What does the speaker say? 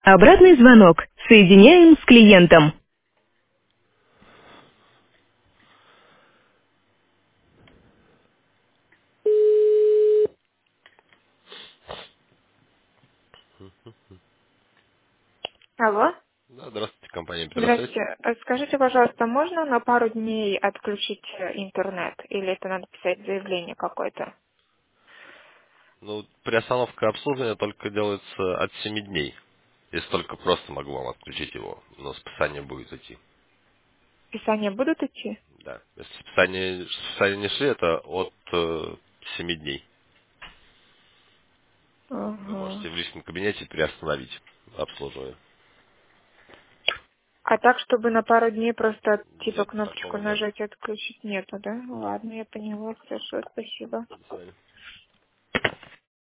Обратный звонок. Соединяем с клиентом. Алло, Да, здравствуйте, компания Пересвязь. здравствуйте. Скажите, пожалуйста, можно на пару дней отключить интернет? Или это надо писать заявление какое-то? Ну, приостановка обслуживания только делается от 7 дней. Если только просто могу вам отключить его, но списание будет идти. Писания будут идти? Да. Если списание не шли, это от 7 дней. Вы Ага. можете в личном кабинете приостановить обслуживание. А так, чтобы на пару дней просто типа Нет, кнопочку такого нет. нажать и отключить нету, да? Нет. Ладно, я поняла. Хорошо, спасибо. До свидания.